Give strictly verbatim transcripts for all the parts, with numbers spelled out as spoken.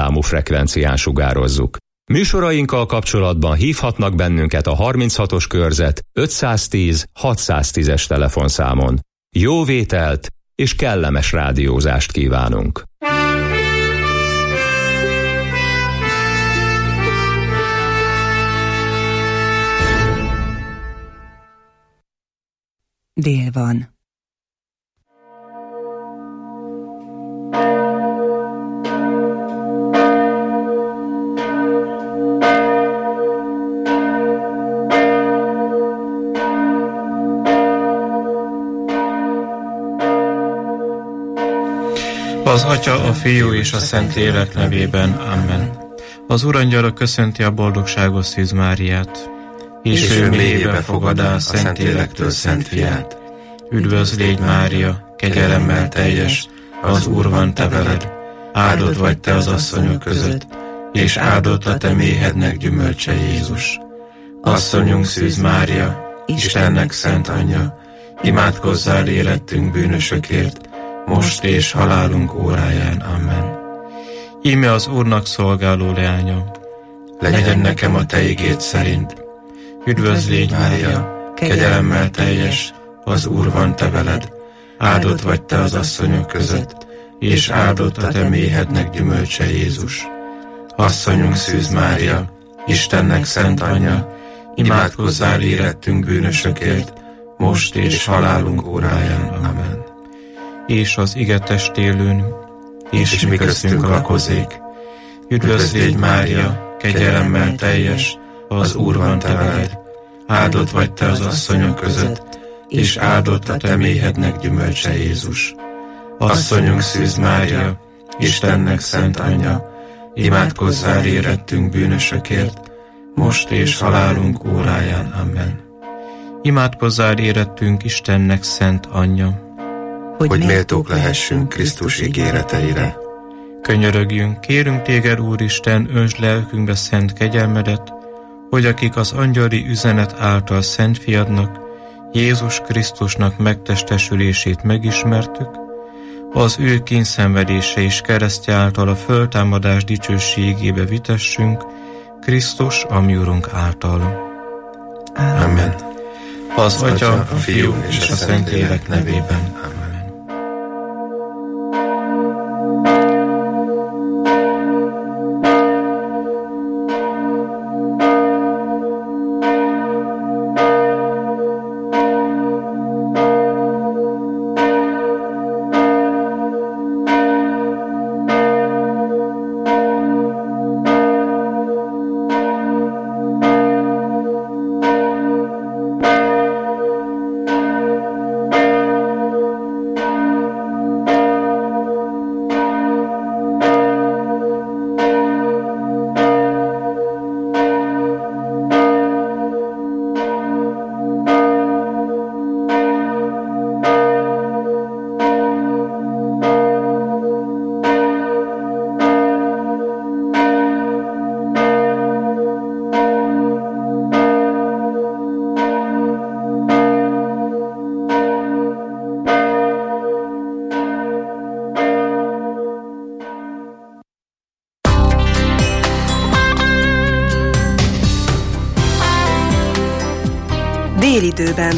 számú frekvencián sugározzuk. Műsorainkkal kapcsolatban hívhatnak bennünket a harminchatos körzet ötszáztíz hatszáztízes telefonszámon. Jó vételt és kellemes rádiózást kívánunk! Dél van. Az Atya, a Fiú és a Szentlélek nevében. Amen. Az Urangyala köszönti a boldogságos Szűz Máriát, és, és ő mélyébe fogadá a Szentlélektől Szent Fiát. Üdvözl légy, Mária, kegyelemmel teljes, az Úr van te veled, áldott vagy te az asszonyok között, és áldott a te méhednek gyümölcse Jézus. Asszonyunk Szűz Mária, Istennek szent anyja, imádkozzál érettünk bűnösökért, most és halálunk óráján. Amen. Íme az Úrnak szolgáló leánya, legyen nekem a te igéd szerint. Üdvözl légy, Mária, kegyelemmel teljes, az Úr van te veled, áldott vagy te az asszonyok között, és áldott a te méhednek gyümölcse Jézus. Asszonyunk Szűz Mária, Istennek szent anyja, imádkozzál érettünk bűnösökért, most és halálunk óráján. Amen. És az ige testélőn, és, és mi köztünk lakozék. Üdvözl légy, Mária, kegyelemmel teljes, az Úr van te veled, áldott vagy te az asszonyok között, és áldott a te méhednek gyümölcse Jézus. Asszonyunk Szűz Mária, Istennek szent anyja, imádkozzál érettünk bűnösökért, most és halálunk óráján. Amen. Imádkozzál érettünk Istennek szent anyja, hogy, hogy méltók lehessünk Krisztus ígéreteire. Könyörögjünk, kérünk téged, Úristen, öntsd lelkünkbe szent kegyelmedet, hogy akik az angyali üzenet által Szent Fiadnak, Jézus Krisztusnak megtestesülését megismertük, az ő kínszenvedése és keresztje által a föltámadás dicsőségébe vitessünk, Krisztus, a mi Urunk által. Amen. Az Atya, a Fiú és a Szentlélek nevében. Amen. Délidőben.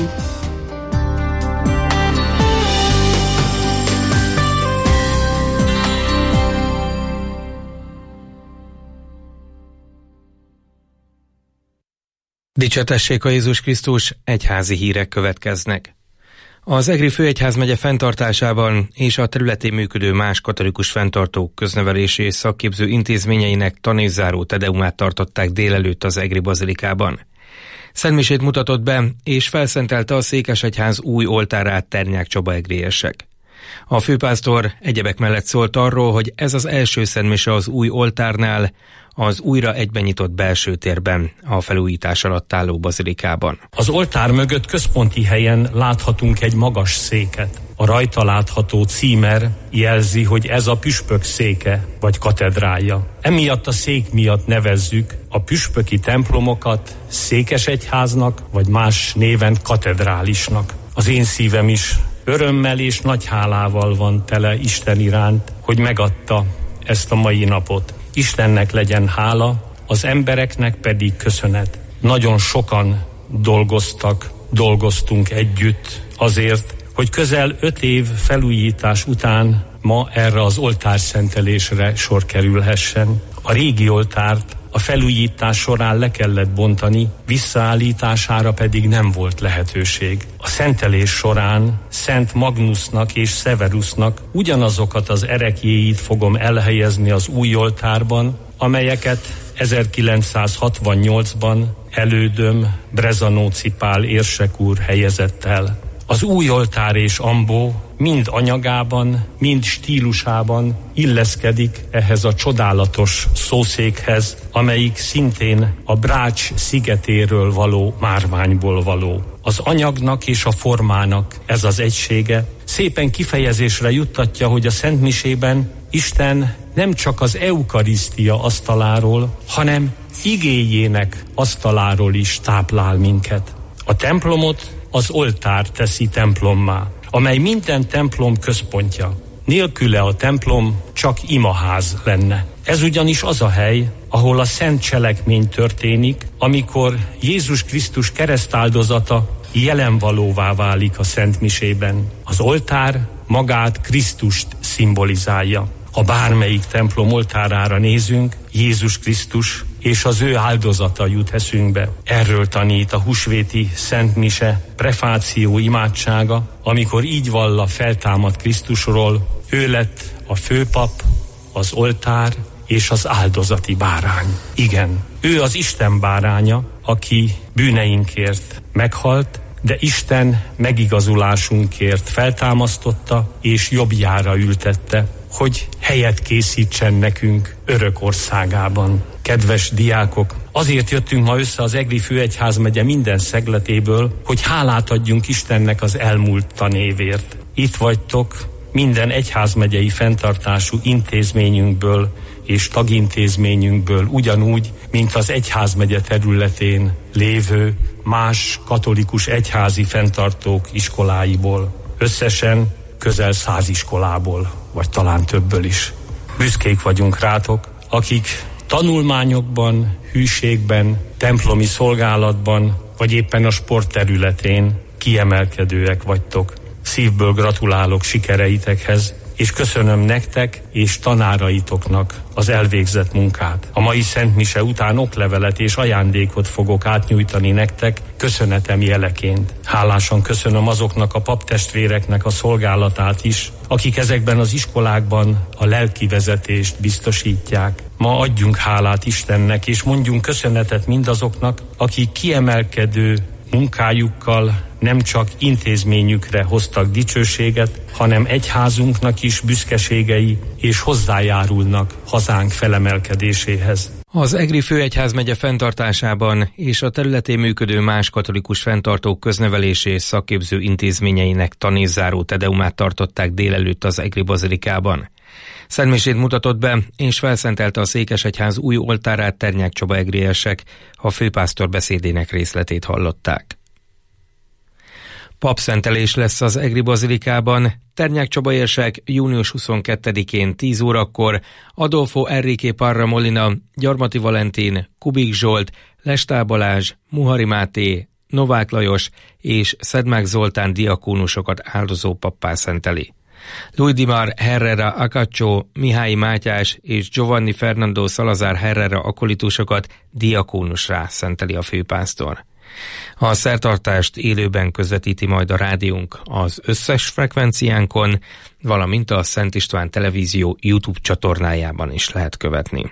Dicsértessék a Jézus Krisztus, egyházi hírek következnek. Az Egri Főegyházmegye fenntartásában és a területén működő más katolikus fenntartók köznevelési és szakképző intézményeinek tanévzáró tedeumát tartották délelőtt az Egri Bazilikában. Szentmisét mutatott be, és felszentelte a székesegyház új oltárát Ternyák Csaba egriesek. A főpásztor egyebek mellett szólt arról, hogy ez az első szentmise az új oltárnál, az újra egyben nyitott belső térben, a felújítás alatt álló bazilikában. Az oltár mögött központi helyen láthatunk egy magas széket. A rajta látható címer jelzi, hogy ez a püspök széke vagy katedrája. Emiatt a szék miatt nevezzük a püspöki templomokat székesegyháznak, vagy más néven katedrálisnak. Az én szívem is örömmel és nagy hálával van tele Isten iránt, hogy megadta ezt a mai napot. Istennek legyen hála, az embereknek pedig köszönet. Nagyon sokan dolgoztak, dolgoztunk együtt azért, hogy közel öt év felújítás után ma erre az oltárszentelésre sor kerülhessen. A régi oltárt a felújítás során le kellett bontani, visszaállítására pedig nem volt lehetőség. A szentelés során Szent Magnusnak és Severusnak ugyanazokat az ereklyéit fogom elhelyezni az új oltárban, amelyeket ezerkilencszázhatvannyolcban elődöm Brezanóci Pál érsek úr helyezett el. Az új oltár és ambó mind anyagában, mind stílusában illeszkedik ehhez a csodálatos szószékhez, amelyik szintén a Brács szigetéről való márványból való. Az anyagnak és a formának ez az egysége szépen kifejezésre juttatja, hogy a szentmisében Isten nem csak az eukarisztia asztaláról, hanem igéjének asztaláról is táplál minket. A templomot az oltár teszi templommá, amely minden templom központja. Nélküle a templom csak imaház lenne. Ez ugyanis az a hely, ahol a szent cselekmény történik, amikor Jézus Krisztus keresztáldozata jelenvalóvá válik a szentmisében. Az oltár magát, Krisztust szimbolizálja. Ha bármelyik templom oltárára nézünk, Jézus Krisztus és az ő áldozata jut eszünkbe. Erről tanít a húsvéti szentmise prefáció imádsága, amikor így vall a feltámadt Krisztusról: ő lett a főpap, az oltár és az áldozati bárány. Igen, ő az Isten báránya, aki bűneinkért meghalt, de Isten megigazulásunkért feltámasztotta és jobbjára ültette, hogy helyet készítsen nekünk örök országában. Kedves diákok, azért jöttünk ma össze az Egri Főegyházmegye minden szegletéből, hogy hálát adjunk Istennek az elmúlt tanévért. Itt vagytok minden egyházmegyei fenntartású intézményünkből és tagintézményünkből, ugyanúgy, mint az egyházmegye területén lévő más katolikus egyházi fenntartók iskoláiból. Összesen közel száz iskolából, vagy talán többből is. Büszkék vagyunk rátok, akik tanulmányokban, hűségben, templomi szolgálatban, vagy éppen a sport területén kiemelkedőek vagytok. Szívből gratulálok sikereitekhez, és köszönöm nektek és tanáraitoknak az elvégzett munkát. A mai szentmise után oklevelet és ajándékot fogok átnyújtani nektek köszönetem jeleként. Hálásan köszönöm azoknak a paptestvéreknek a szolgálatát is, akik ezekben az iskolákban a lelki vezetést biztosítják. Ma adjunk hálát Istennek, és mondjunk köszönetet mindazoknak, akik kiemelkedő munkájukkal nem csak intézményükre hoztak dicsőséget, hanem egyházunknak is büszkeségei, és hozzájárulnak hazánk felemelkedéséhez. Az Egri Főegyházmegye fenntartásában és a területén működő más katolikus fenntartók köznevelési és szakképző intézményeinek tanézzáró tedeumát tartották délelőtt az Egri bazilikában. Szentmisét mutatott be és felszentelte a Székesegyház új oltárát Ternyák Csaba egriesek, a főpásztor beszédének részletét hallották. Papszentelés lesz az Egri bazilikában. Ternyák Csaba érsek június huszonkettedikén tíz órakor, Adolfo Enrique Parra Molina, Gyarmati Valentin, Kubik Zsolt, Lestál Balázs, Muhari Máté, Novák Lajos és Szedmák Zoltán diakónusokat áldozó pappá szenteli. Luis Dimar Herrera Acacho, Mihály Mátyás és Giovanni Fernando Salazar Herrera akolitusokat diakónusrá szenteli a főpásztor. A szertartást élőben közvetíti majd a rádiónk az összes frekvenciánkon, valamint a Szent István Televízió YouTube csatornájában is lehet követni.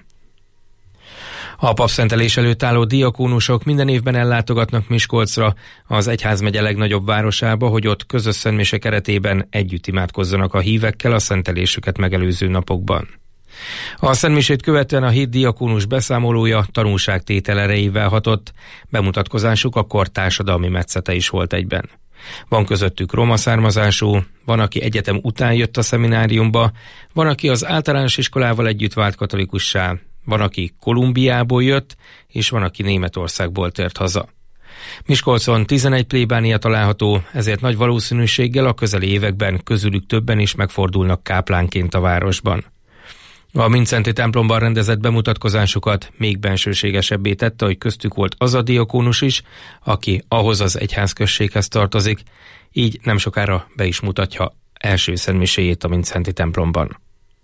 A papszentelés előtt álló diakónusok minden évben ellátogatnak Miskolcra, az egyházmegye legnagyobb városába, hogy ott közös szentmise keretében együtt imádkozzanak a hívekkel a szentelésüket megelőző napokban. A szentmisét követően a hét diakónus beszámolója tanúságtétel erejével hatott, bemutatkozásuk a kor társadalmi metszete is volt egyben. Van közöttük roma származású, van, aki egyetem után jött a szemináriumba, van, aki az általános iskolával együtt vált katolikussá, van, aki Kolumbiából jött, és van, aki Németországból tért haza. Miskolcon tizenegy plébánia található, ezért nagy valószínűséggel a közeli években közülük többen is megfordulnak káplánként a városban. A Mindszenty templomban rendezett bemutatkozásukat még bensőségesebbé tette, hogy köztük volt az a diakónus is, aki ahhoz az egyházközséghez tartozik, így nem sokára be is mutatja első szentmiséjét a Mindszenty templomban.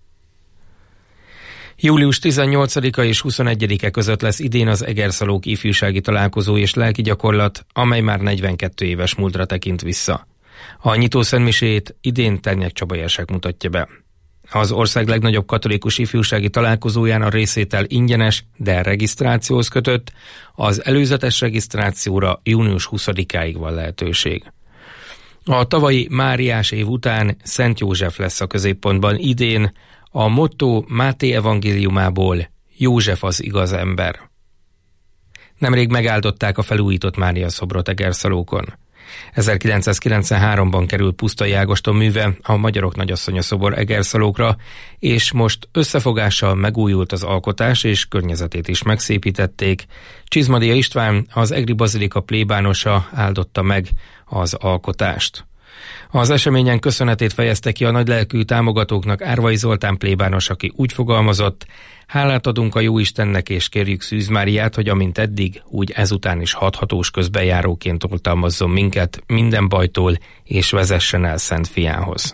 július tizennyolcadika és huszonegyedike között lesz idén az Egerszalók ifjúsági találkozó és lelki gyakorlat, amely már negyvenkét éves múltra tekint vissza. A nyitó szentmisét idén Ternyek Csaba Jersek mutatja be. Az ország legnagyobb katolikus ifjúsági találkozóján a részvétel ingyenes, de regisztrációhoz kötött, az előzetes regisztrációra június huszadikáig van lehetőség. A tavalyi Máriás év után Szent József lesz a középpontban idén, a motto Máté evangéliumából: József az igaz ember. Nemrég megáldották a felújított Mária szobrot Egerszalókon. ezerkilencszázkilencvenháromban került Pusztai Ágoston műve, a Magyarok Nagyasszonya szobor Egerszalókra, és most összefogással megújult az alkotás, és környezetét is megszépítették. Csizmadia István, az egri bazilika plébánosa áldotta meg az alkotást. Az eseményen köszönetét fejezte ki a nagylelkű támogatóknak Árvai Zoltán plébános, aki úgy fogalmazott: hálát adunk a Jóistennek, és kérjük Szűz Máriát, hogy amint eddig, úgy ezután is hathatós közbenjáróként oltalmazzon minket minden bajtól, és vezessen el Szent Fiához.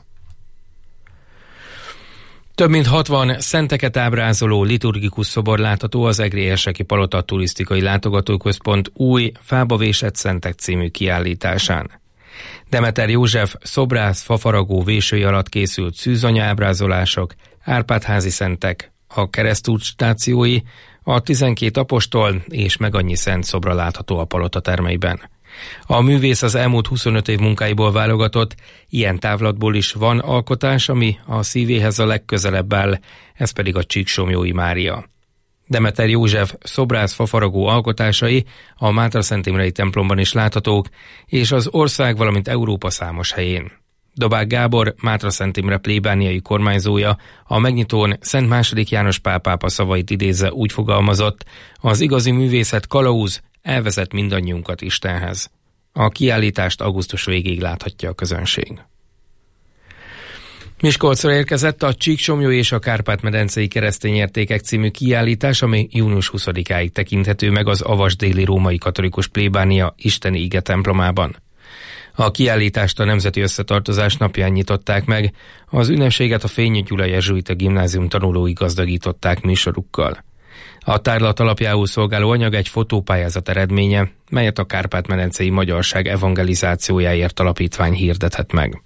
Több mint hatvan szenteket ábrázoló liturgikus szobor látható az Egri Érseki Palota Turisztikai Látogatóközpont új Fába vésett szentek című kiállításán. Demeter József szobrász fafaragó vésői alatt készült szűzanya ábrázolások, Árpád-házi szentek, a keresztút stációi, a tizenkét apostol és meg annyi szent szobra látható a palota termeiben. A művész az elmúlt huszonöt év munkáiból válogatott, ilyen távlatból is van alkotás, ami a szívéhez a legközelebb áll, ez pedig a Csíksomlyói Mária. Demeter József szobrász fafaragó alkotásai a Mátra-Szent Imrei templomban is láthatók, és az ország, valamint Európa számos helyén. Dobák Gábor, Mátra-Szent Imre plébániai kormányzója a megnyitón Szent második János Pál pápa szavait idézve úgy fogalmazott: az igazi művészet kalauz, elvezet mindannyiunkat Istenhez. A kiállítást augusztus végéig láthatja a közönség. Miskolcra érkezett a Csíksomlyó és a Kárpát-medencei keresztény értékek című kiállítás, ami június huszadikáig tekinthető meg az Avasd-déli római katolikus plébánia isteni ige templomában. A kiállítást a Nemzeti Összetartozás napján nyitották meg, az ünnepséget a Fényi Gyula Jezsuita Gimnázium tanulói gazdagították műsorukkal. A tárlat alapjául szolgáló anyag egy fotópályázat eredménye, melyet a Kárpát-medencei Magyarság evangelizációjáért alapítvány hirdetett meg.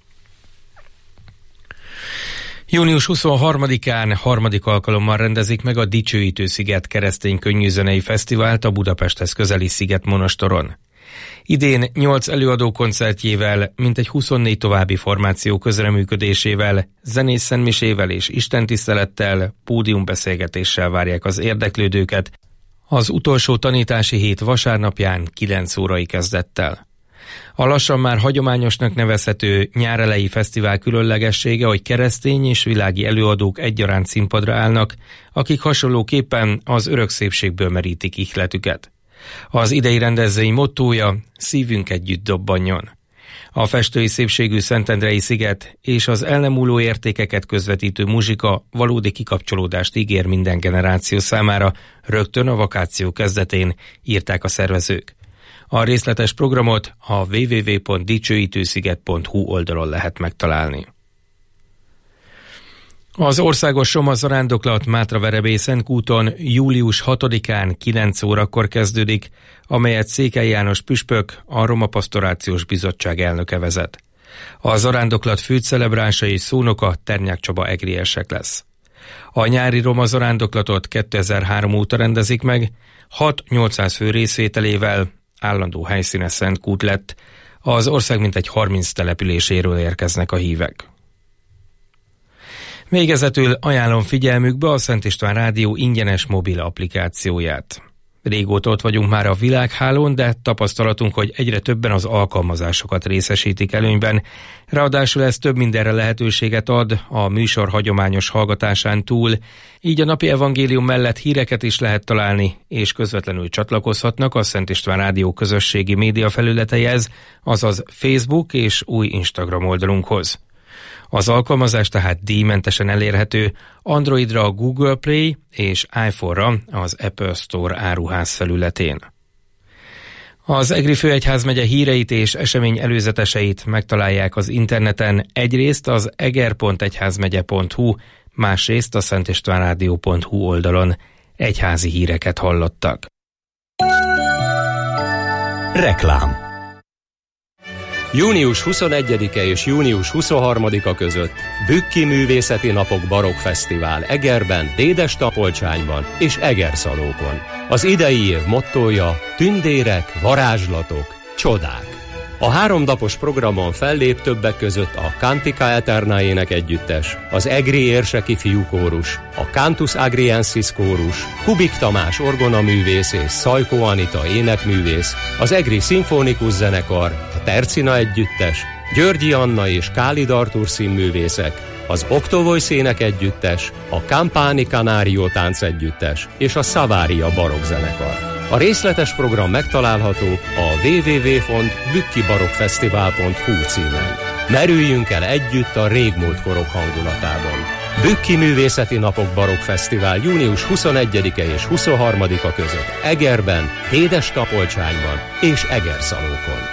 június huszonharmadikán harmadik alkalommal rendezik meg a Dicsőítő-sziget keresztény könnyűzenei fesztivált a Budapesthez közeli Szigetmonostoron. Idén nyolc előadó koncertjével, mintegy huszonnégy további formáció közreműködésével, zenész szentmisével és istentisztelettel, pódiumbeszélgetéssel várják az érdeklődőket az utolsó tanítási hét vasárnapján kilenc órai kezdettel. A lassan már hagyományosnak nevezhető nyárelejé fesztivál különlegessége, hogy keresztény és világi előadók egyaránt színpadra állnak, akik hasonlóképpen az örök szépségből merítik ihletüket. Az idei rendezvény mottója: szívünk együtt dobbanjon. A festői szépségű Szentendrei sziget és az el nem múló értékeket közvetítő muzsika valódi kikapcsolódást ígér minden generáció számára, rögtön a vakáció kezdetén, írták a szervezők. A részletes programot a double-u double-u double-u pont dicsőítősziget pont hu oldalon lehet megtalálni. Az országos roma zarándoklat Mátra-Verebélyen-Szentkúton július hatodikán kilenc órakor kezdődik, amelyet Székely János püspök, a Roma Pastorációs Bizottság elnöke vezet. A zarándoklat főcelebrása és szónoka Ternyák Csaba egri érsek lesz. A nyári roma zarándoklatot kétezer-három óta rendezik meg, hat-nyolcszáz fő részvételével, állandó helyszíne Szentkút lett, az ország mintegy harminc településéről érkeznek a hívek. Végezetül ajánlom figyelmükbe a Szent István Rádió ingyenes mobil applikációját. Régóta ott vagyunk már a világhálón, de tapasztalatunk, hogy egyre többen az alkalmazásokat részesítik előnyben. Ráadásul ez több mindenre lehetőséget ad a műsor hagyományos hallgatásán túl, így a napi evangélium mellett híreket is lehet találni, és közvetlenül csatlakozhatnak a Szent István Rádió közösségi média felületeihez, azaz Facebook és új Instagram oldalunkhoz. Az alkalmazás tehát díjmentesen elérhető Androidra a Google Play és iPhone-ra az Apple Store áruház felületén. Az Egri főegyházmegye híreit és esemény előzeteseit megtalálják az interneten, egyrészt az eger pont egyházmegye pont hu, másrészt a szentistvánrádió pont hu oldalon. Egyházi híreket hallottak. Reklám. június huszonegyedike és június huszonharmadika között Bükki Művészeti Napok Barokk Fesztivál Egerben, Dédes-Tapolcsányban és Egerszalókon. Az idei év mottója tündérek, varázslatok, csodák. A háromnapos programon fellép többek között a Cantica Eterna énekegyüttes, az Egri érseki fiúkórus, a Cantus Agriensis kórus, Kubik Tamás orgonaművész és Szajkó Anita énekművész, az Egri szimfonikus zenekar, a Tercina együttes, Györgyi Anna és Kálid Artúr színművészek, az Octovoice énekegyüttes, a Campani Canario táncegyüttes és a Savaria barokkzenekar. A részletes program megtalálható a double-u double-u double-u pont bükki barokkfesztivál pont hu címen. Merüljünk el együtt a régmúlt korok hangulatában. Bükki Művészeti Napok Barokk Fesztivál június huszonegyedike és huszonharmadika között Egerben, Dédes-Tapolcsányban és Egerszalókon.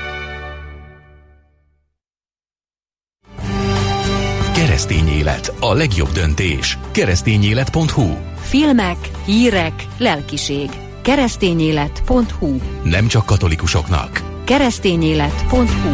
Keresztény élet, a legjobb döntés. keresztényélet pont hu. Filmek, hírek, lelkiség. keresztényélet pont hu. Nem csak katolikusoknak. keresztényélet pont hu.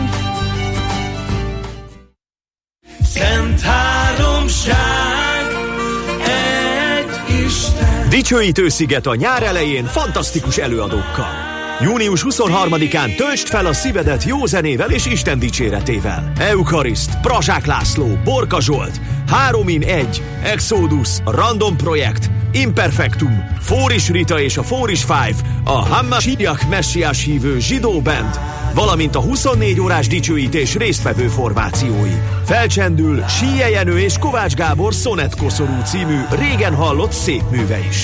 Szent háromság, egy Isten. Dicsőítő sziget a nyár elején fantasztikus előadókkal. június huszonharmadikán töltsd fel a szívedet jó zenével és Isten dicséretével. Euchariszt, Prazsák László, Borka Zsolt, három in egy, Exodus, Random Projekt, Imperfectum, Fóris Rita és a Fóris Five, a Hammasiak messiás hívő zsidó band, valamint a huszonnégy órás dicsőítés résztvevő formációi. Felcsendül Síje Jenő és Kovács Gábor Szonett Koszorú című régen hallott szép műve is.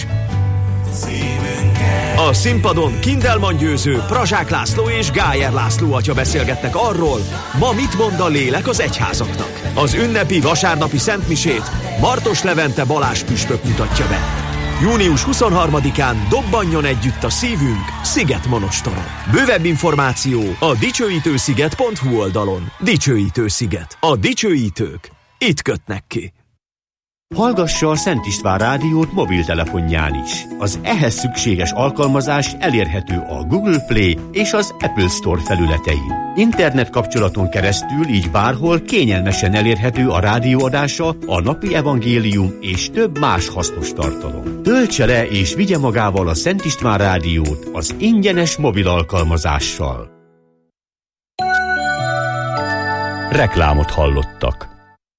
A színpadon Kindelman Győző, Prazsák László és Gájer László atya beszélgetnek arról, ma mit mond a lélek az egyházaknak. Az ünnepi vasárnapi szentmisét Martos Levente Balázs püspök mutatja be. június huszonharmadikán dobbanjon együtt a szívünk Szigetmonostoron. Bővebb információ a dicsőítősziget pont hu oldalon. Dicsőítősziget. A dicsőítők itt kötnek ki. Hallgassa a Szent István rádiót mobiltelefonján is. Az ehhez szükséges alkalmazás elérhető a Google Play és az Apple Store felületein. Internet kapcsolaton keresztül így bárhol kényelmesen elérhető a rádióadása, a napi evangélium és több más hasznos tartalom. Töltse le és vigye magával a Szent István rádiót az ingyenes mobil alkalmazással. Reklámot hallottak.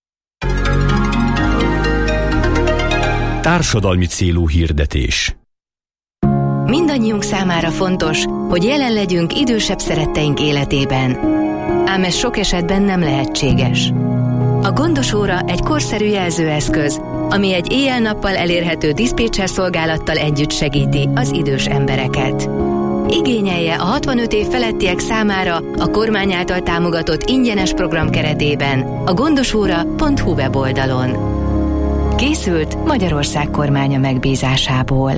Társadalmi célú hirdetés. Mindannyiunk számára fontos, hogy jelen legyünk idősebb szeretteink életében. Ám ez sok esetben nem lehetséges. A gondos óra egy korszerű jelzőeszköz, ami egy éjjel-nappal elérhető diszpécser szolgálattal együtt segíti az idős embereket. Igényelje a hatvanöt év felettiek számára a kormány által támogatott ingyenes program keretében a gondosóra pont hu weboldalon. Készült Magyarország kormánya megbízásából.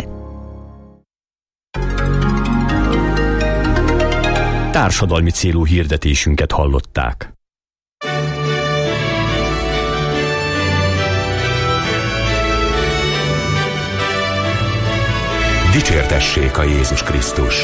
Társadalmi célú hirdetésünket hallották. Dicsértessék a Jézus Krisztus!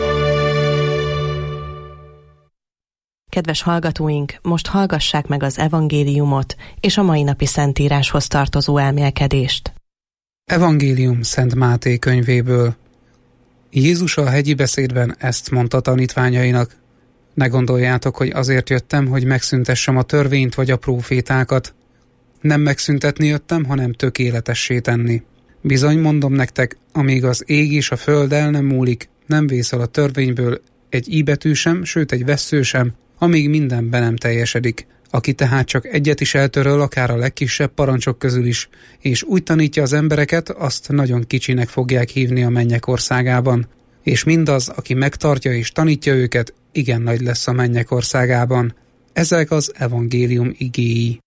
Kedves hallgatóink, most hallgassák meg az evangéliumot és a mai napi szentíráshoz tartozó elmélkedést. Evangélium Szent Máté könyvéből. Jézus a hegyi beszédben ezt mondta tanítványainak: ne gondoljátok, hogy azért jöttem, hogy megszüntessem a törvényt vagy a prófétákat. Nem megszüntetni jöttem, hanem tökéletessé tenni. Bizony mondom nektek, amíg az ég és a föld el nem múlik, nem vészel a törvényből egy íbetű sem, sőt egy vessző sem, amíg minden be nem teljesedik. Aki tehát csak egyet is eltöröl, akár a legkisebb parancsok közül is, és úgy tanítja az embereket, azt nagyon kicsinek fogják hívni a mennyek országában. És mindaz, aki megtartja és tanítja őket, igen nagy lesz a mennyek országában. Ezek az evangélium igéi.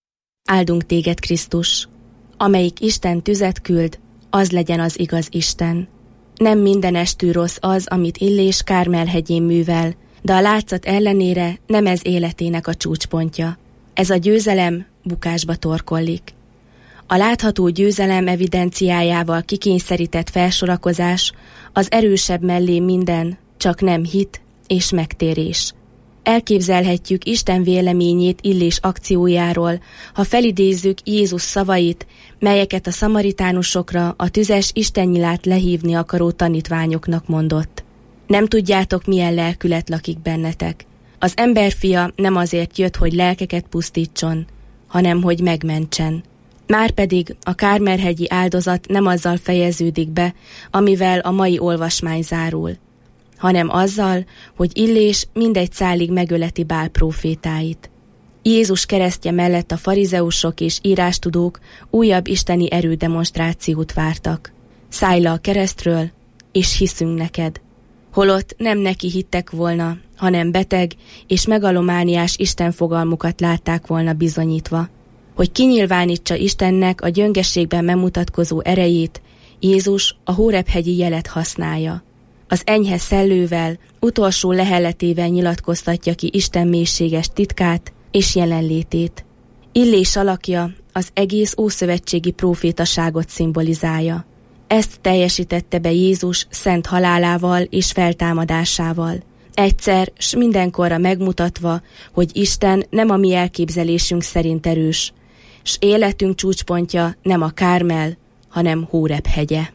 Áldunk téged, Krisztus! Amelyik Isten tüzet küld, az legyen az igaz Isten. Nem mindenestű rossz az, amit Illés Kármel-hegyén művel, de a látszat ellenére nem ez életének a csúcspontja. Ez a győzelem bukásba torkollik. A látható győzelem evidenciájával kikényszerített felsorakozás az erősebb mellé minden, csak nem hit és megtérés. Elképzelhetjük Isten véleményét Illés akciójáról, ha felidézzük Jézus szavait, melyeket a szamaritánusokra a tüzes istennyilát lehívni akaró tanítványoknak mondott. Nem tudjátok, milyen lelkület lakik bennetek. Az emberfia nem azért jött, hogy lelkeket pusztítson, hanem hogy megmentsen. Márpedig a Kármel-hegyi áldozat nem azzal fejeződik be, amivel a mai olvasmány zárul, hanem azzal, hogy Illés mindegy szálig megöleti Bál prófétáit. Jézus keresztje mellett a farizeusok és írástudók újabb isteni erődemonstrációt vártak. Szállj le a keresztről, és hiszünk neked. Holott nem neki hittek volna, hanem beteg és megalomániás istenfogalmukat látták volna bizonyítva. Hogy kinyilvánítsa Istennek a gyöngességben megmutatkozó erejét, Jézus a Hóreb-hegyi jelet használja. Az enyhe szellővel, utolsó lehelletével nyilatkoztatja ki Isten mélységes titkát és jelenlétét. Illés alakja az egész ószövetségi prófétaságot szimbolizálja. Ezt teljesítette be Jézus szent halálával és feltámadásával. Egyszer s mindenkorra megmutatva, hogy Isten nem a mi elképzelésünk szerint erős, s életünk csúcspontja nem a Kármel, hanem Hóreb-hegye.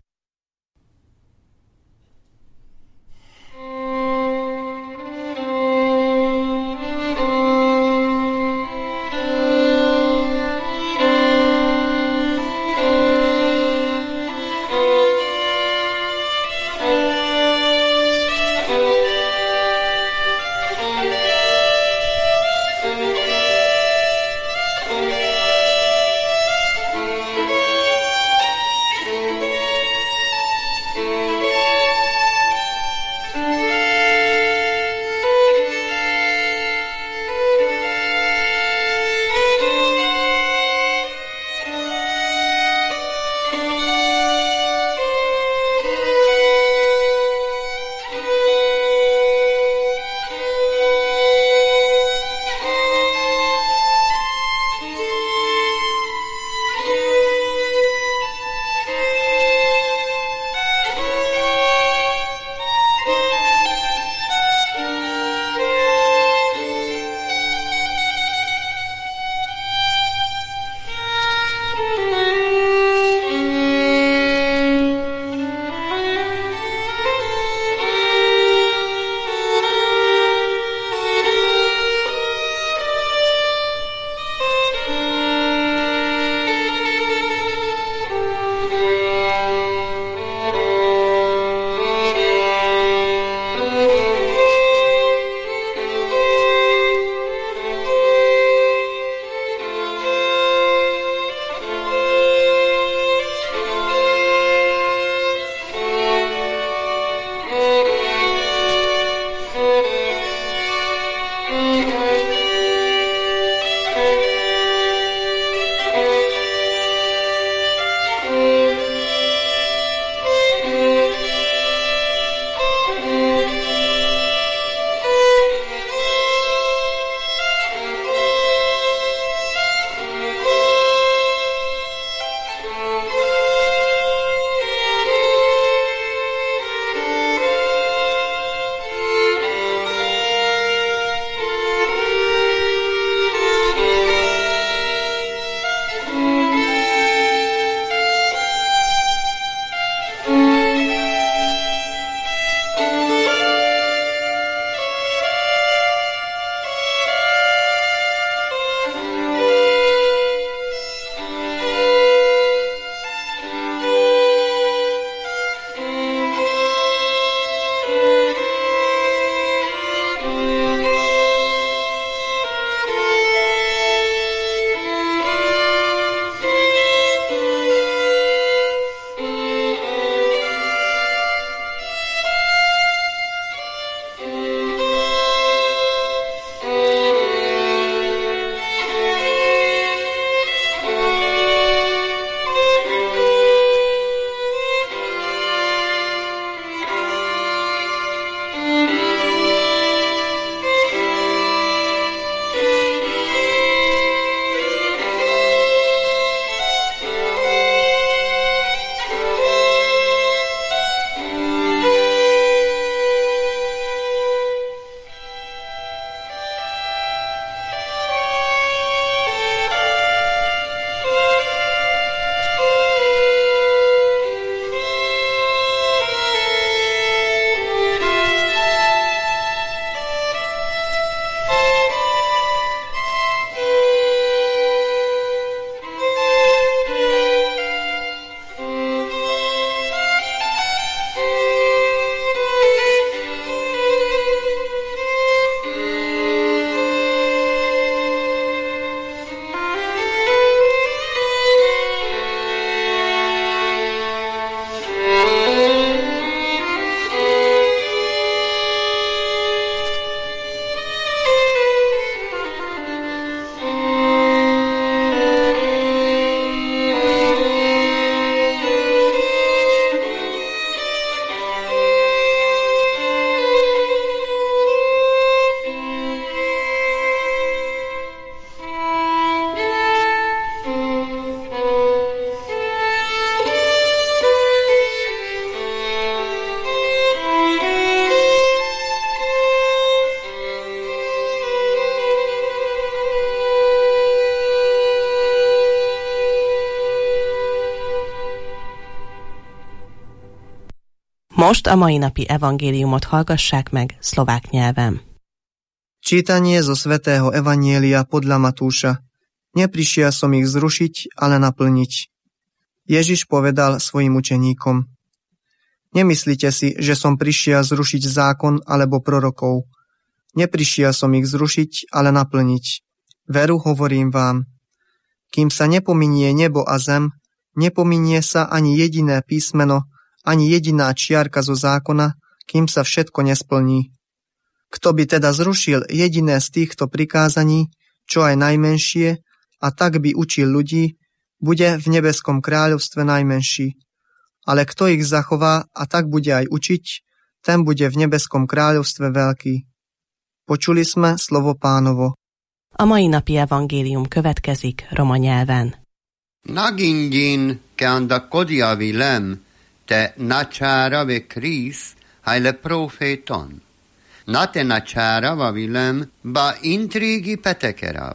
Most a mai napi evangéliumot hallgassák meg szlovák nyelven. Čítanie zo svätého Evanjelia podľa Matúša. Neprišiel som ich zrušiť, ale naplniť. Ježiš povedal svojim učeníkom: Nemyslíte si, že som prišiel zrušiť zákon alebo prorokov. Neprišiel som ich zrušiť, ale naplniť. Veru hovorím vám. Kým sa nepominie nebo a zem, nepominie sa ani jediné písmeno, ani jediná čiarka zo zákona, kým sa všetko nesplní. Kto by teda zrušil jediné z týchto prikázaní, čo aj najmenšie, a tak by učil ľudí, bude v nebeskom kráľovstve najmenší. Ale kto ich zachová a tak bude aj učiť, ten bude v nebeskom kráľovstve veľký. Počuli sme slovo Pánovo. A mai napi evangélium következik roma nyelven. Nagindin keanda kodia vilem, te nachára ve Krisz, hajle proféton. Na te nachára va vilem, ba intrigi petekerav.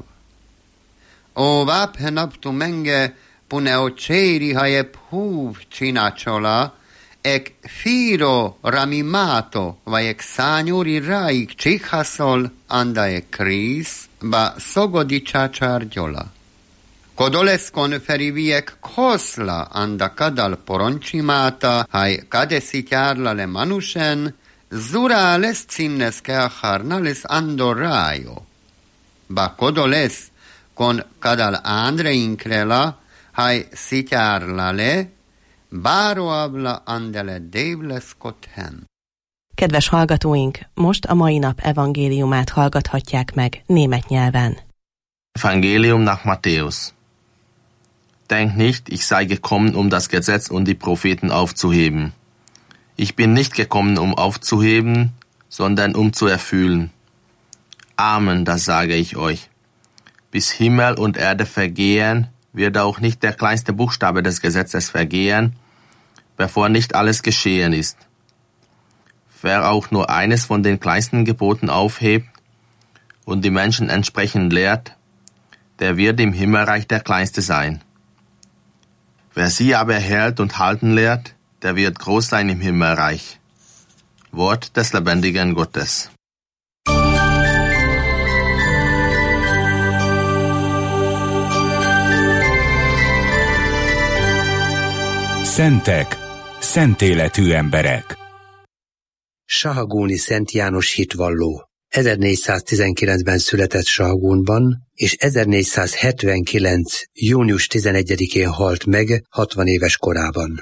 O váphenap tu menge pune oceri hajep húv csinácsola, ek firo ramimato, vai ek szányúri ráik csikhaszol, anda ek Krisz, ba szogodi csácsárgyola. Kodoleszkon feriviek koszla, anda kadal poroncsimáta, haj kadeszitjárla le manusen, zura les cinnes keacharna les andorájo. Ba kodolesz, kon kadal andreinkrela, haj szitjárla le, bároabla andele dévles kothen. Kedves hallgatóink, most a mai nap evangéliumát hallgathatják meg német nyelven. Evangelium nach Matthäus. Denkt nicht, ich sei gekommen, um das Gesetz und die Propheten aufzuheben. Ich bin nicht gekommen, um aufzuheben, sondern um zu erfüllen. Amen, das sage ich euch. Bis Himmel und Erde vergehen, wird auch nicht der kleinste Buchstabe des Gesetzes vergehen, bevor nicht alles geschehen ist. Wer auch nur eines von den kleinsten Geboten aufhebt und die Menschen entsprechend lehrt, der wird im Himmelreich der Kleinste sein. Wer sie aber hält und halten lehrt, der wird groß sein im Himmelreich. Wort des lebendigen Gottes. Szentek, szent életű emberek. Sahagúni Szent János hitvalló. ezernégyszáztizenkilencben született Sahagúnban, és ezernégyszázhetvenkilenc. június tizenegyedikén halt meg hatvan éves korában.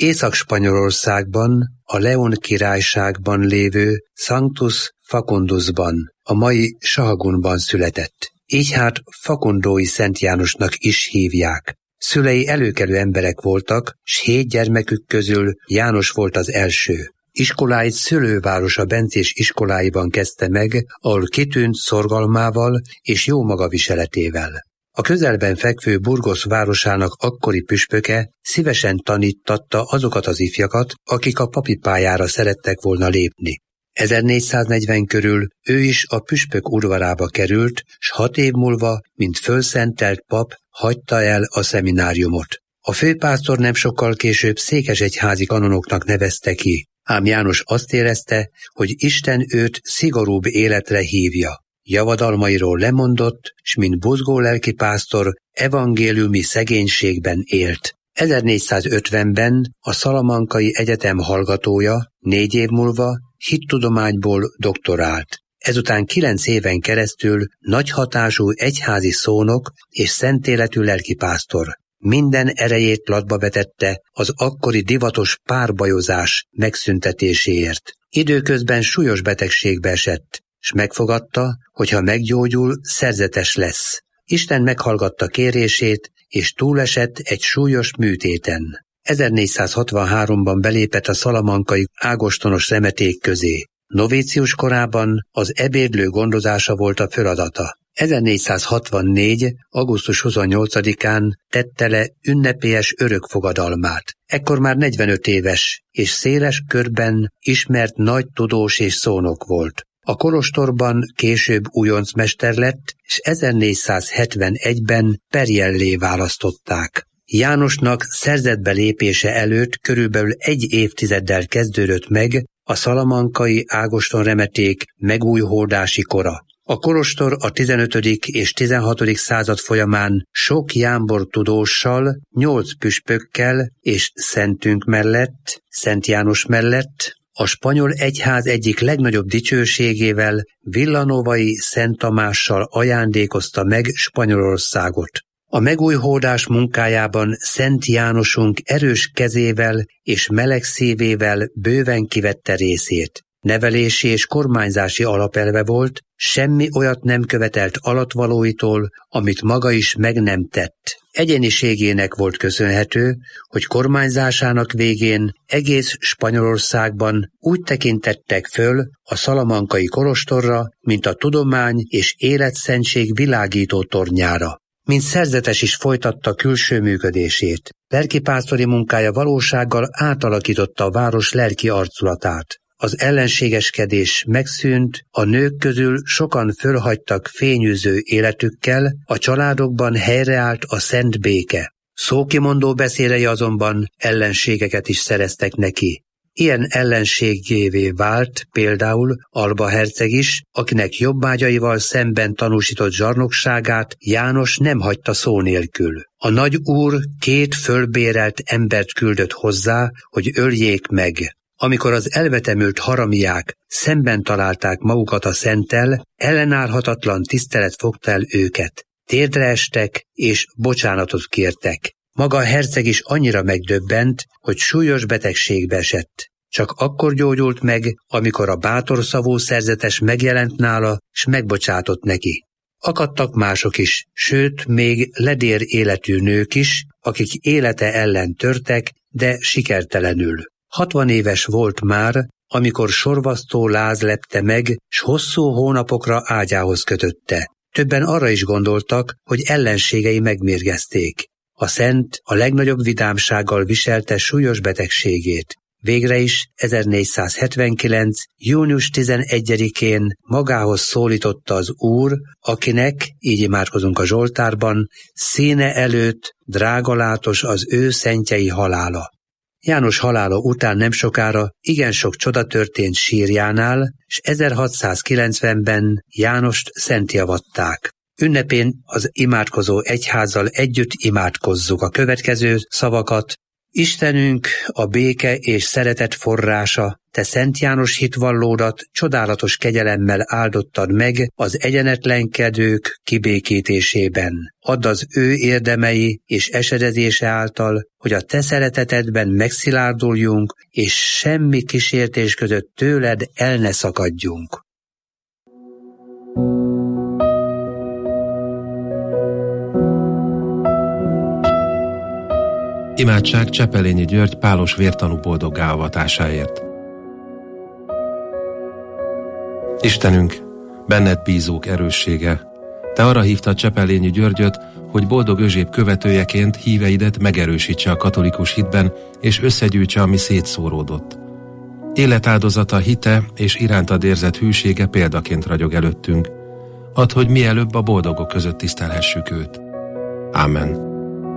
Észak-Spanyolországban, a León királyságban lévő Sanctus Facundusban, a mai Sahagúnban született. Így hát Facundói Szent Jánosnak is hívják. Szülei előkelő emberek voltak, s hét gyermekük közül János volt az első. Iskoláit szülővárosa Bencés iskoláiban kezdte meg, ahol kitűnt szorgalmával és jó magaviseletével. A közelben fekvő Burgos városának akkori püspöke szívesen tanítatta azokat az ifjakat, akik a papi pályára szerettek volna lépni. ezernégyszáznegyven körül ő is a püspök udvarába került, s hat év múlva, mint fölszentelt pap, hagyta el a szemináriumot. A főpásztor nem sokkal később székesegyházi kanonoknak nevezte ki, ám János azt érezte, hogy Isten őt szigorúbb életre hívja. Javadalmairól lemondott, s mint buzgó lelkipásztor evangéliumi szegénységben élt. ezernégyszázötvenben a Szalamankai Egyetem hallgatója, négy év múlva hittudományból doktorált. Ezután kilenc éven keresztül nagy hatású egyházi szónok és szentéletű lelkipásztor. Minden erejét latba vetette az akkori divatos párbajozás megszüntetéséért. Időközben súlyos betegségbe esett, s megfogadta, hogy ha meggyógyul, szerzetes lesz. Isten meghallgatta kérését, és túlesett egy súlyos műtéten. ezernégyszázhatvanháromban belépett a szalamankai ágostonos remeték közé. Novícius korában az ebédlő gondozása volt a feladata. ezernégyszázhatvannégy. augusztus huszonnyolcadikán tette le ünnepélyes örökfogadalmát. Ekkor már negyvenöt éves, és széles körben ismert nagy tudós és szónok volt. A kolostorban később újoncmester lett, és ezernégyszázhetvenegyben perjellé választották. Jánosnak szerzetbe lépése előtt körülbelül egy évtizeddel kezdődött meg a szalamankai ágostonremeték megújhódási kora. A kolostor a tizenötödik és tizenhatodik század folyamán sok jámbor tudóssal, nyolc püspökkel és szentünk mellett, Szent János mellett, a spanyol egyház egyik legnagyobb dicsőségével, Villanovai Szent Tamással ajándékozta meg Spanyolországot. A megújhódás munkájában Szent Jánosunk erős kezével és meleg szívével bőven kivette részét. Nevelési és kormányzási alapelve volt, semmi olyat nem követelt alattvalóitól, amit maga is meg nem tett. Egyeniségének volt köszönhető, hogy kormányzásának végén egész Spanyolországban úgy tekintettek föl a szalamankai kolostorra, mint a tudomány és életszentség világító tornyára. Mint szerzetes is folytatta külső működését. Lelkipásztori munkája valósággal átalakította a város lelki arculatát. Az ellenségeskedés megszűnt, a nők közül sokan fölhagytak fényűző életükkel, a családokban helyreállt a szent béke. Szókimondó beszédei azonban ellenségeket is szereztek neki. Ilyen ellenségévé vált például Alba herceg is, akinek jobbágyaival szemben tanúsított zsarnokságát János nem hagyta szó nélkül. A nagy úr két fölbérelt embert küldött hozzá, hogy öljék meg. Amikor az elvetemült haramiák szemben találták magukat a szenttel, ellenállhatatlan tisztelet fogta el őket. Térdre estek és bocsánatot kértek. Maga a herceg is annyira megdöbbent, hogy súlyos betegségbe esett. Csak akkor gyógyult meg, amikor a bátorszavú szerzetes megjelent nála, s megbocsátott neki. Akadtak mások is, sőt, még ledér életű nők is, akik élete ellen törtek, de sikertelenül. Hatvan éves volt már, amikor sorvasztó láz lepte meg, s hosszú hónapokra ágyához kötötte. Többen arra is gondoltak, hogy ellenségei megmérgezték. A szent a legnagyobb vidámsággal viselte súlyos betegségét. Végre is ezernégyszázhetvenkilenc. június tizenegyedikén magához szólította az Úr, akinek, így imádkozunk a Zsoltárban, színe előtt drágalátos az ő szentjei halála. János halála után nem sokára igen sok csoda történt sírjánál, s ezerhatszázkilencvenben Jánost szentjavatták. Ünnepén az imádkozó egyházzal együtt imádkozzuk a következő szavakat. Istenünk, a béke és szeretet forrása, te Szent János hitvallódat csodálatos kegyelemmel áldottad meg az egyenetlenkedők kibékítésében. Add az ő érdemei és esedezése által, hogy a te szeretetedben megszilárduljunk, és semmi kísértés között tőled el ne szakadjunk. Imádság Csepelényi György pálos vértanú boldoggá avatásáért. Istenünk, benned bízók erőssége, te arra hívtad Csepelényi Györgyöt, hogy boldog özséb követőjeként híveidet megerősítse a katolikus hitben, és összegyűjtse, ami szétszóródott. Életáldozata, hite és irántad érzett hűsége példaként ragyog előttünk. Add, hogy mielőbb a boldogok között tisztelhessük őt. Ámen.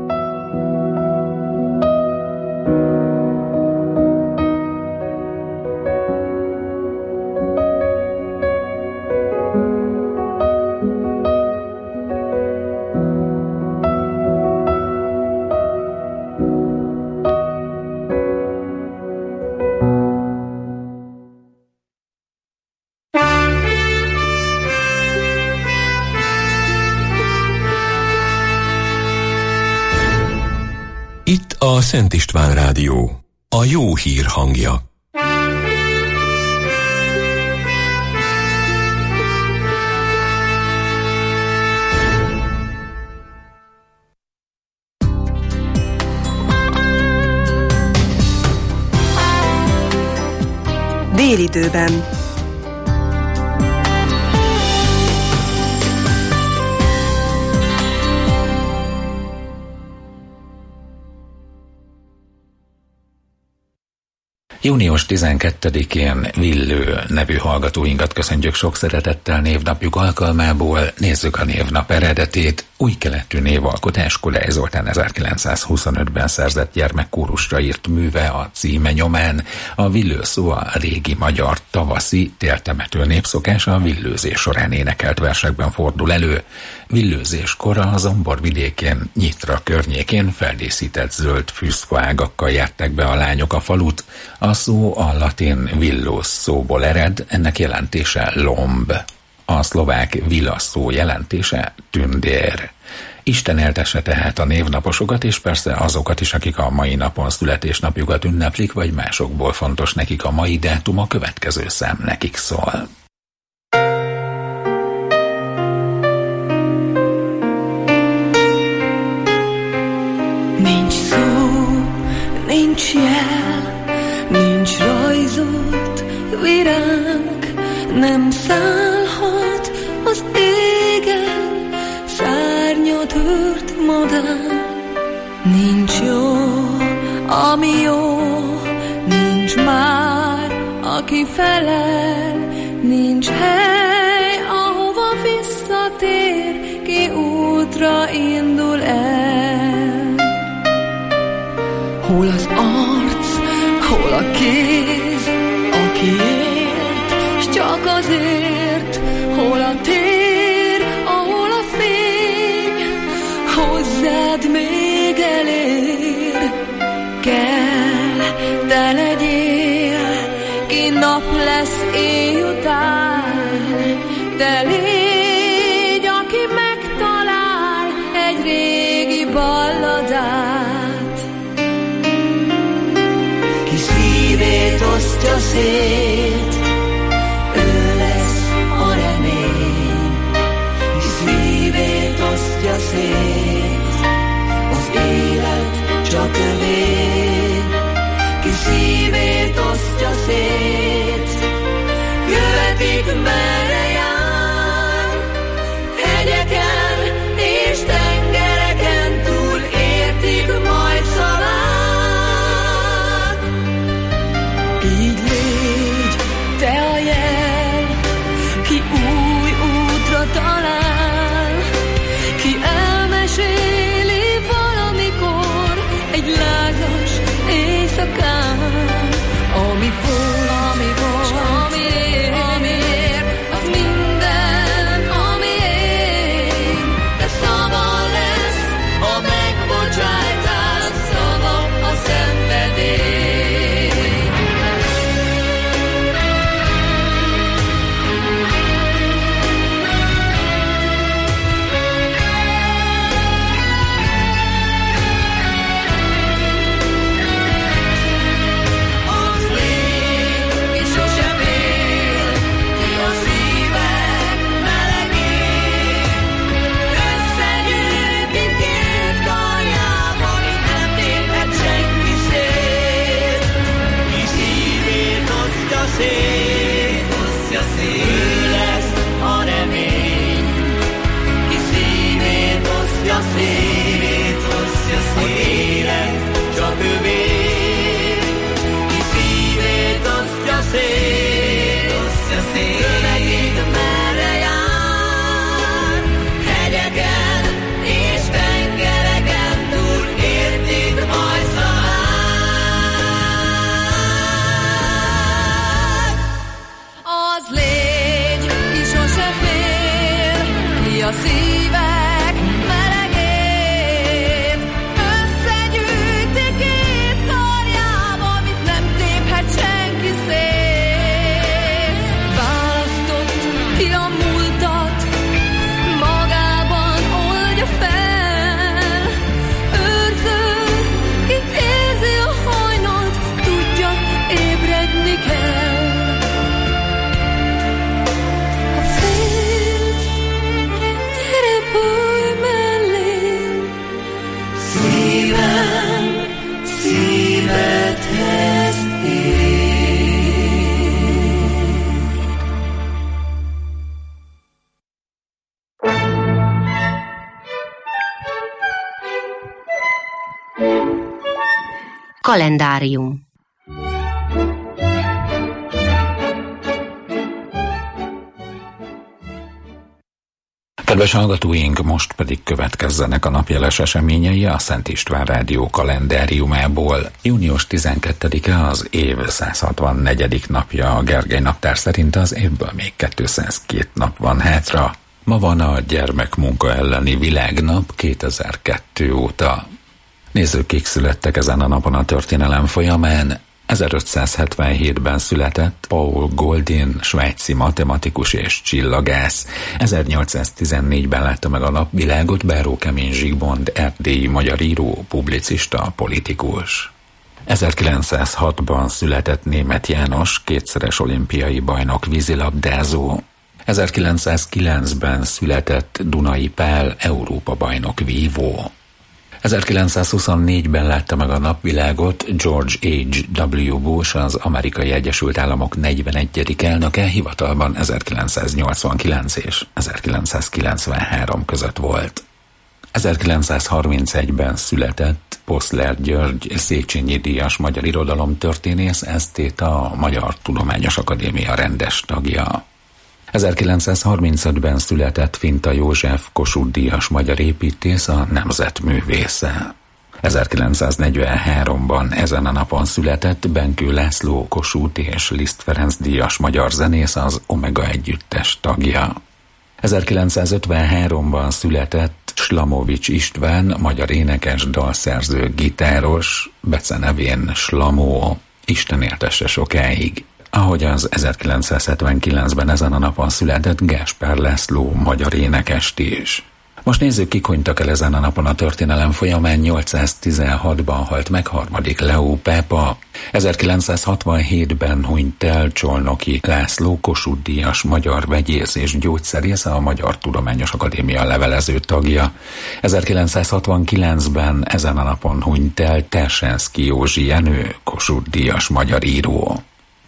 Itt a Szent István Rádió, a jó hír hangja. Délidőben. június tizenkettedikén Villő nevű hallgatóinkat köszöntjük sok szeretettel névnapjuk alkalmából. Nézzük a névnap eredetét. Új keletű névalkotás Kodály Zoltán ezerkilencszázhuszonötben szerzett gyermekkórusra írt műve a címe nyomán. A villő szó a régi magyar tavaszi téltemető népszokása, a villőzés során énekelt versekben fordul elő. Villőzéskor a Zomborvidékén, Nyitra környékén feldíszített zöld fűszfaágakkal járták be a lányok a falut. A szó a latin villus szóból ered, ennek jelentése lomb. A szlovák villa szó jelentése tündér. Isten éltesse tehát a névnaposokat, és persze azokat is, akik a mai napon születésnapjukat ünneplik, vagy másokból fontos nekik a mai dátum, a következő szám nekik szól. Nincs szó, nincs jel, nincs rajzolt virág, nem szállhat az égen szárnyat hört madár. Nincs jó, ami jó, nincs már, aki felel, nincs hely, ahova visszatér, ki útra indul el. Hol az arc, hol a kéz, aki élt, s csak azért, hol a tér, ahol a fény hozzád még elér. Kell, te legyél, ki nap lesz éj után, te légy, aki megtalál egy régi balladát. Ki szívét osztja szét, ő lesz a remény. Ki szívét osztja szét, az élet csak övé. Ki szívét osztja szét, követik merre jár. Hegyeken és tengereken túl értik majd szavát. Így légy te a jel, ki új útra talál, ki elmeséli valamikor egy lázas éjszakán, ami volt, ami volt, ami ér, ami ér, az minden, ami ér. De szava lesz a megbocsájtás, szava a szenvedély. Az lény, ki sose fél, ki a szívek melegén, összegyűjti két karjába, itt nem téphet senki szét. Ki szívét osztja szét, osztja szét, ő lesz a remény. Ki szívét osztja szét, osztja szét, az élet csak övé. Ki szívét osztja szét, osztja szét, követik merre jár. Hegyeken és tengereken túl értik majd szavát. Az légy, ki sose fél, ki a szívek melegét, összegyűjti két karjába, mit nem téphet senki szét. Választott ki a múltat, magában oldja fel, őrző, ki érzi a hajnalt, tudja, ébredni kell. Ha félsz, gyere, bújj mellém, szívem, szívedhez ér. Kalendárium. Kedves hallgatóink, most pedig következzenek a napjeles eseményei a Szent István Rádió kalendáriumából. június tizenkettedike az év száz hatvannegyedik napja, a Gergely naptár szerint az évből még kétszázkettő nap van hátra. Ma van a gyermekmunka elleni világnap kétezer-kettő óta. Nézzük, kik születtek ezen a napon a történelem folyamán. ezerötszázhetvenhétben született Paul Goldin, svájci matematikus és csillagász. ezernyolcszáztizennégyben látta meg a napvilágot Báró Kemény Zsigmond, erdélyi magyar író, publicista, politikus. ezerkilencszázhatban született Németh János, kétszeres olimpiai bajnok vízilabdázó. ezerkilencszázkilencben született Dunai Pál, Európa-bajnok vívó. ezerkilencszázhuszonnégyben látta meg a napvilágot George há vé. Bush, az Amerikai Egyesült Államok negyvenegyedik elnöke, hivatalban ezerkilencszáznyolcvankilenc és ezerkilencszázkilencvenhárom között volt. ezerkilencszázharmincegyben született Poszler György, Széchenyi díjas magyar irodalomtörténész, esztéta, a Magyar Tudományos Akadémia rendes tagja. ezerkilencszázharmincötben született Finta József, Kossuth díjas magyar építész, a nemzetművésze. ezerkilencszáznegyvenháromban ezen a napon született Benkő László, Kossuth és Liszt Ferenc díjas magyar zenész, az Omega együttes tagja. ezerkilencszázötvenháromban született Slamovics István, magyar énekes, dalszerző, gitáros, becenevén Slamó, Isten éltesse sokáig. Ahogy az ezerkilencszázhetvenkilencben ezen a napon született Gáspár László, magyar énekest is. Most nézzük, kik hunytak el ezen a napon a történelem folyamán. nyolcszáztizenhatban halt meg harmadik Leó pápa. ezerkilencszázhatvanhétben hunyt el Csolnoki László, Kossuth díjas magyar vegyész és gyógyszerész, a Magyar Tudományos Akadémia levelező tagja. ezerkilencszázhatvankilencben ezen a napon hunyt el Tersenszky Józsi Jenő, Kossuth díjas magyar író.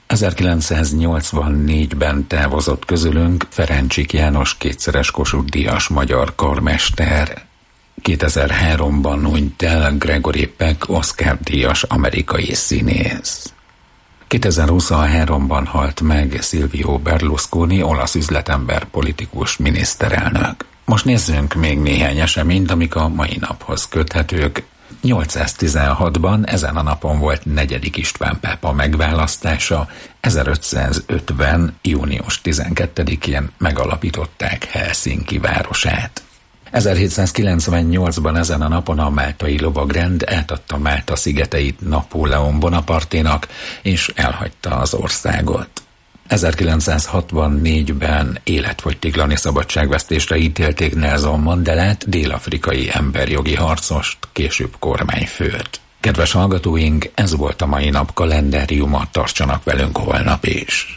ezerkilencszáznyolcvannégyben távozott közülünk Ferencsik János, kétszeres Kossuth díjas magyar karmester. kétezer-háromban hunyt el Gregory Peck, Oscar díjas amerikai színész. kétezer-huszonháromban halt meg Silvio Berlusconi, olasz üzletember, politikus, miniszterelnök. Most nézzünk még néhány eseményt, amik a mai naphoz köthetők. nyolcszáztizenhatban ezen a napon volt negyedik István pápa megválasztása, ezerötszázötven. június tizenkettedikén megalapították Helsinki városát. ezerhétszázkilencvennyolcban ezen a napon a máltai lovagrend átadta Málta szigeteit Napóleon Bonaparténak, és elhagyta az országot. ezerkilencszázhatvannégyben életfogytiglani szabadságvesztésre ítélték Nelson Mandelát, dél-afrikai emberjogi harcost, később kormányfőt. Kedves hallgatóink, ez volt a mai nap kalendáriuma, tartsanak velünk holnap is!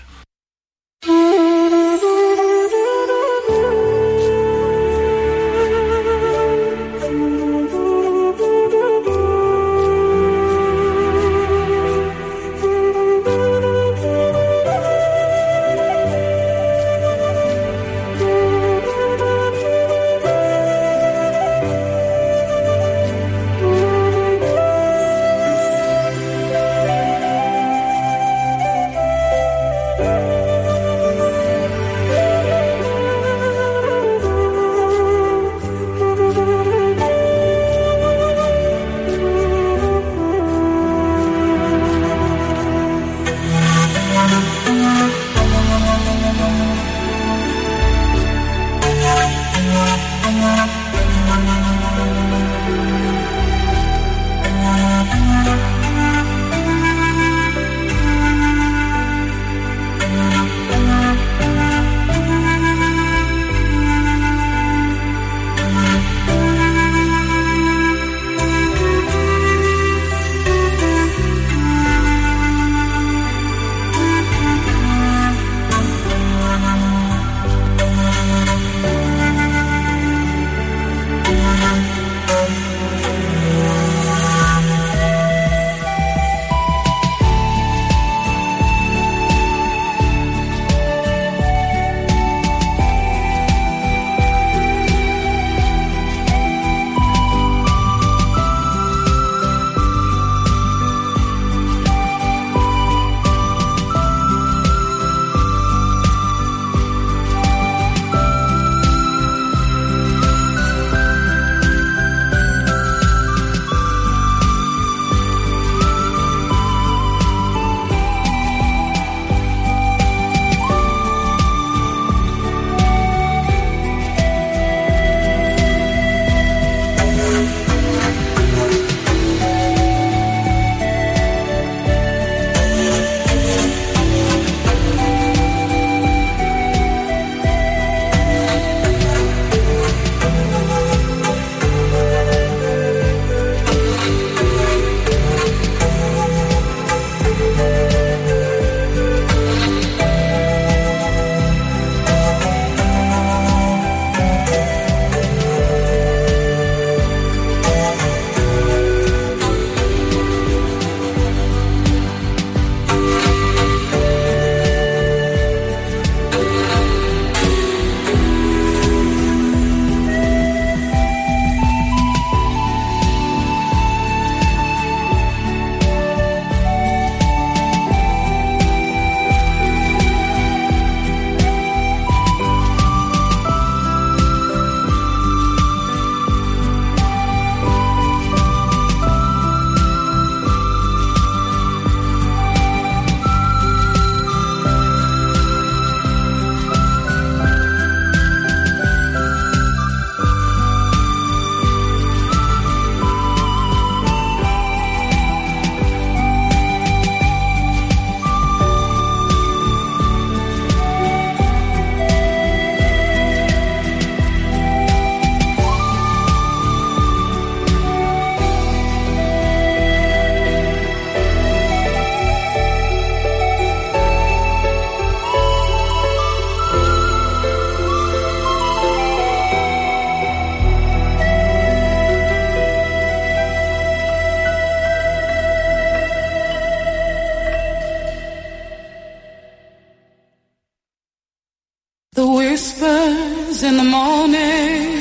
whispers in the morning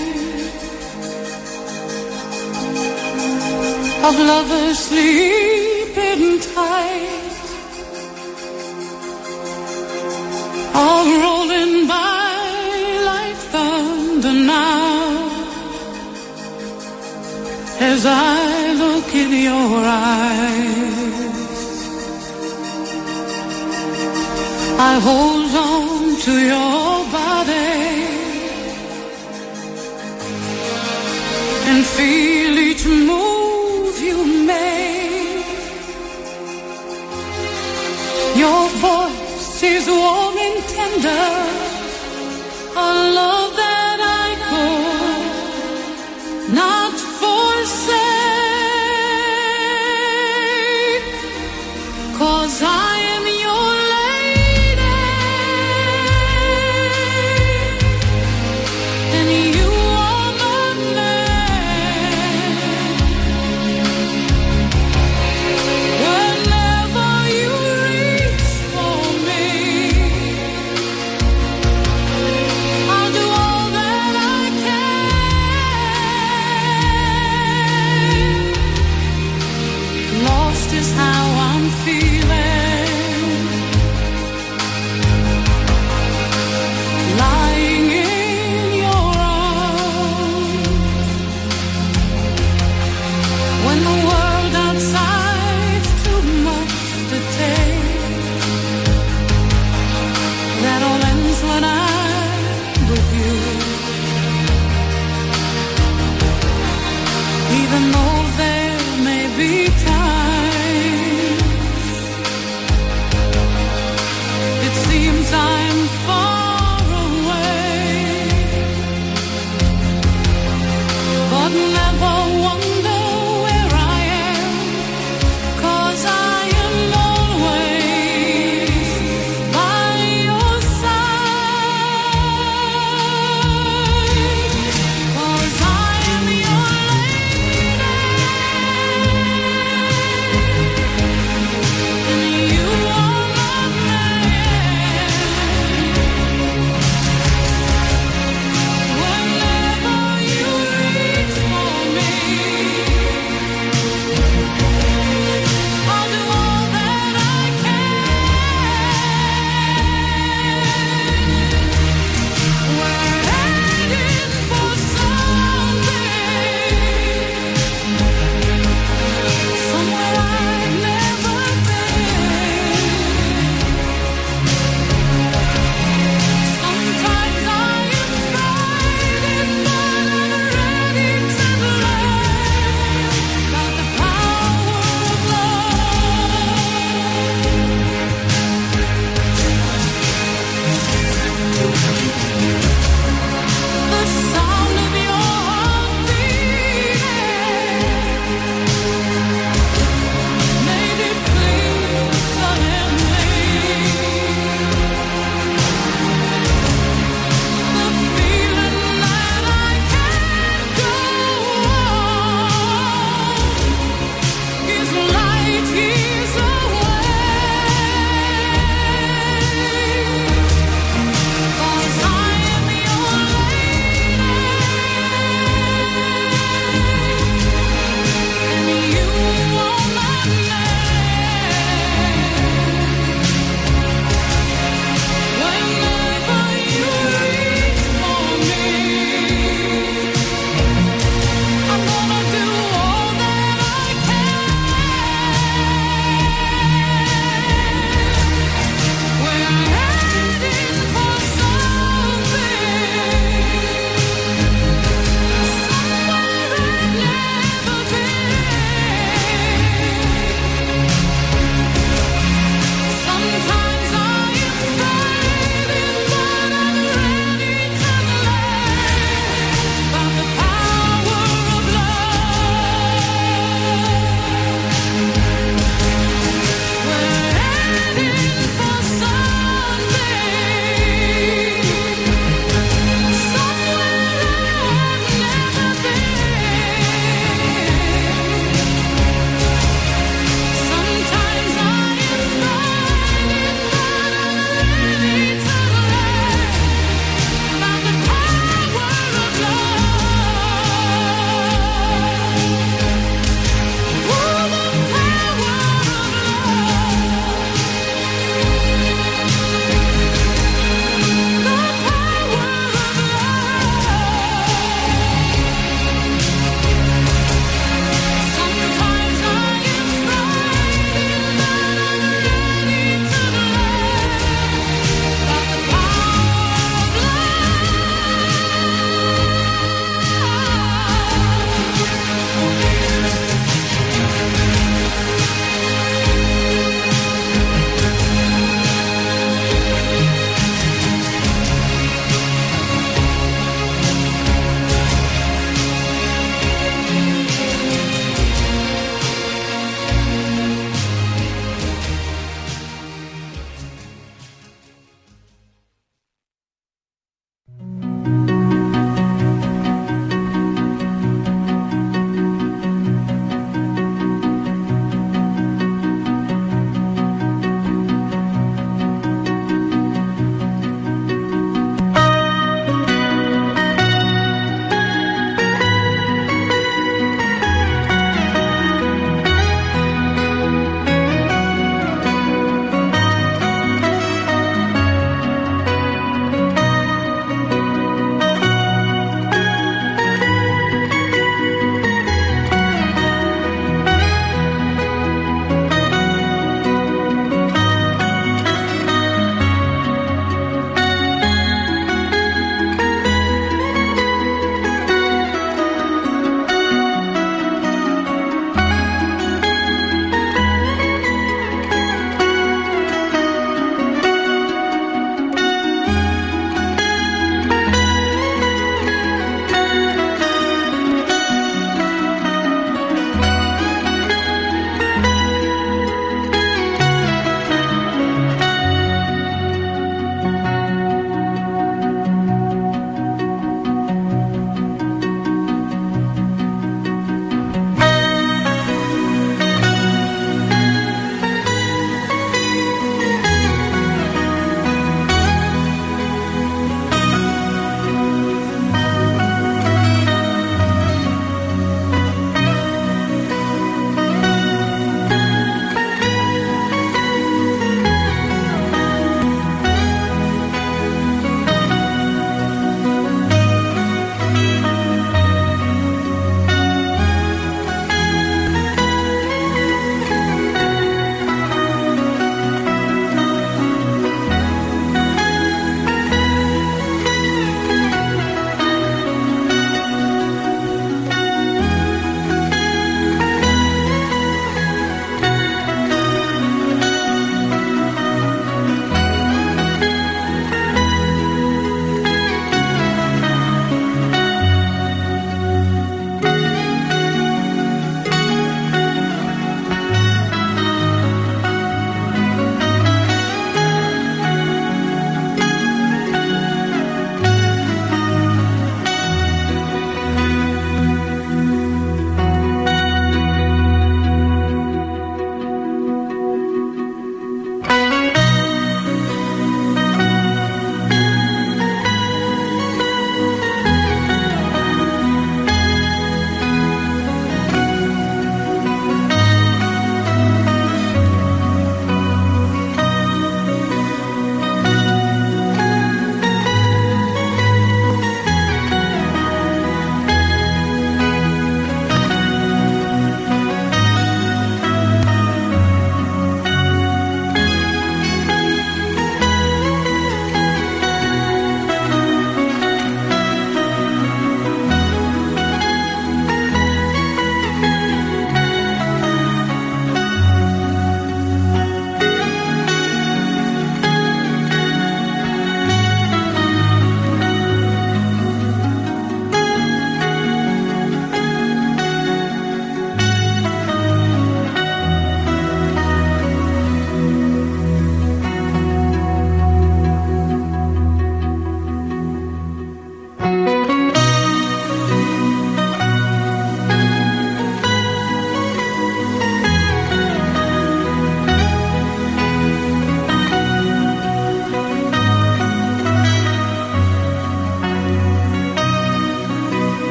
of lovers sleeping tight are rolling by like thunder now as I look in your eyes. I hold on to your body and feel each move you make. Your voice is warm and tender, a love that I could not forsake, 'cause I am your lady and you are my man. Whenever you reach for me, I'll do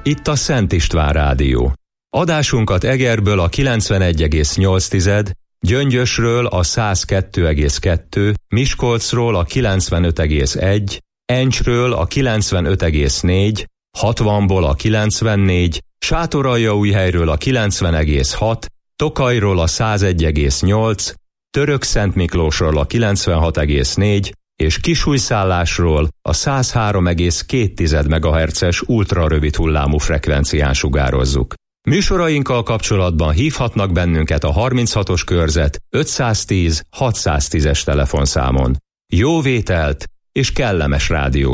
itt a Szent István Rádió. Adásunkat Egerből a kilencvenegy egész nyolc, Gyöngyösről a száz kettő egész kettő, Miskolcról a kilencvenöt egész egy, Encsről a kilencvenöt egész négy, hatvanból a kilencvennégy, Sátoraljaújhelyről a kilencven egész hat, Tokajról a száz egy egész nyolc, Törökszentmiklósról a kilencvenhat egész négy, és Kisújszállásról a száz három egész két megahertzes ultrarövid hullámú frekvencián sugározzuk. Műsorainkkal kapcsolatban hívhatnak bennünket a harminchatos körzet ötszáztíz hatszáztízes telefonszámon. Jó vételt és kellemes rádió